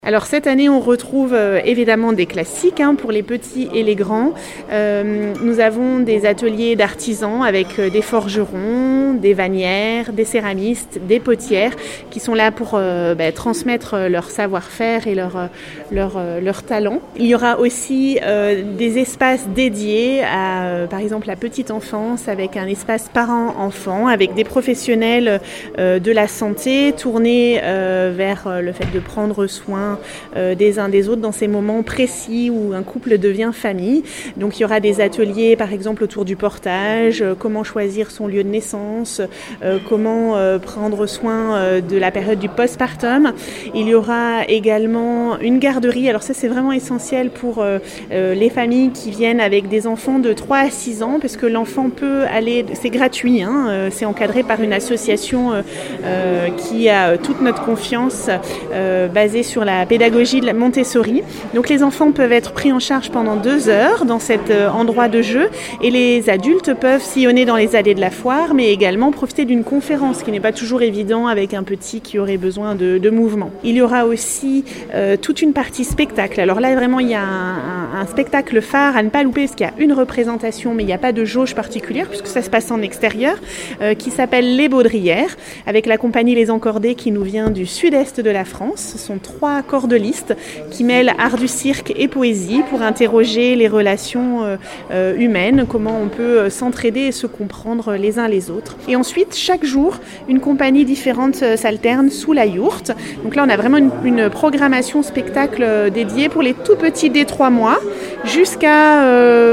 Alors cette année, on retrouve évidemment des classiques pour les petits et les grands. Nous avons des ateliers d'artisans avec des forgerons, des vannières, des céramistes, des potières qui sont là pour transmettre leur savoir-faire et leur talent. Il y aura aussi des espaces dédiés à, par exemple, la petite enfance avec un espace parents-enfants, avec des professionnels de la santé tournés vers le fait de prendre soin des uns des autres dans ces moments précis où un couple devient famille. Donc il y aura des ateliers par exemple autour du portage, comment choisir son lieu de naissance, comment prendre soin de la période du postpartum. Il y aura également une garderie, alors ça c'est vraiment essentiel pour les familles qui viennent avec des enfants de 3 à 6 ans parce que l'enfant peut aller, c'est gratuit, c'est encadré par une association qui a toute notre confiance basée sur la pédagogie de la Montessori. Donc les enfants peuvent être pris en charge pendant 2 heures dans cet endroit de jeu et les adultes peuvent sillonner dans les allées de la foire mais également profiter d'une conférence, ce qui n'est pas toujours évident avec un petit qui aurait besoin de mouvement. Il y aura aussi toute une partie spectacle. Alors là vraiment il y a un spectacle phare à ne pas louper parce qu'il y a une représentation mais il n'y a pas de jauge particulière puisque ça se passe en extérieur qui s'appelle Les Baudrières avec la compagnie Les Encordés qui nous vient du sud-est de la France. Ce sont 3 cordelistes qui mêlent art du cirque et poésie pour interroger les relations humaines, comment on peut s'entraider et se comprendre les uns les autres. Et ensuite, chaque jour, une compagnie différente s'alterne sous la yourte. Donc là, on a vraiment une programmation spectacle dédiée pour les tout petits dès 3 mois jusqu'à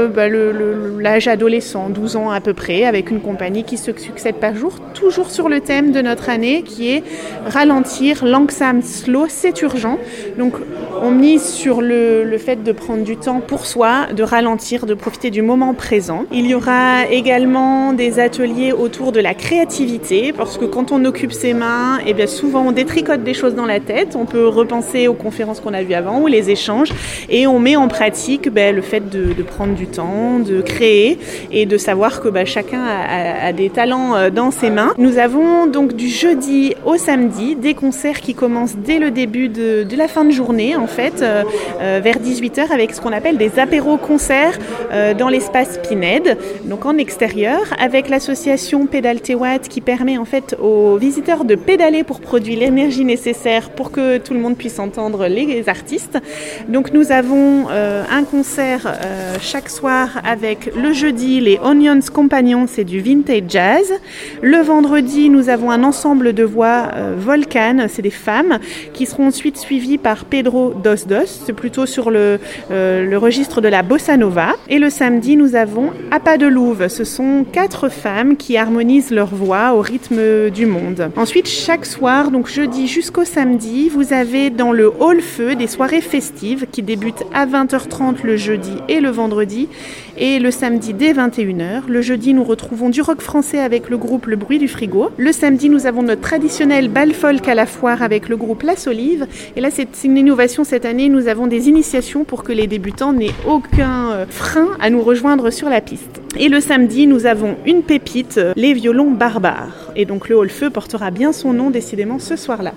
l'âge adolescent, 12 ans à peu près, avec une compagnie qui se succède par jour, toujours sur le thème de notre année qui est ralentir, langsam, slow, c'est urgent. Donc on mise sur le fait de prendre du temps pour soi, de ralentir, de profiter du moment présent. Il y aura également des ateliers autour de la créativité parce que quand on occupe ses mains, bien souvent on détricote des choses dans la tête, on peut repenser aux conférences qu'on a vues avant ou les échanges et on met en pratique le fait de prendre du temps, de créer et de savoir que chacun a des talents dans ses mains. Nous avons donc du jeudi au samedi des concerts qui commencent dès le début de la fin de journée en fait, vers 18h avec ce qu'on appelle des apéros-concerts dans l'espace Pinède, donc en extérieur, avec l'association Pédale Tewatt qui permet en fait aux visiteurs de pédaler pour produire l'énergie nécessaire pour que tout le monde puisse entendre les artistes. Donc nous avons un concert chaque soir avec le jeudi les Onions Compagnons, c'est du vintage jazz. Le vendredi nous avons un ensemble de voix Volcan, c'est des femmes qui seront ensuite suivies par Pedro Dos Dos, c'est plutôt sur le registre de la bossa nova. Et le samedi, nous avons À pas de louve, ce sont 4 femmes qui harmonisent leur voix au rythme du monde. Ensuite, chaque soir, donc jeudi jusqu'au samedi, vous avez dans le hall feu des soirées festives qui débutent à 20h30 le jeudi et le vendredi et le samedi dès 21h. Le jeudi, nous retrouvons du rock français avec le groupe Le Bruit du Frigo. Le samedi, nous avons notre traditionnel bal folk à la foire avec le groupe La Solive. Et là, c'est une innovation cette année. Nous avons des initiations pour que les débutants n'aient aucun frein à nous rejoindre sur la piste. Et le samedi, nous avons une pépite, les violons barbares. Et donc le hall feu portera bien son nom décidément ce soir-là.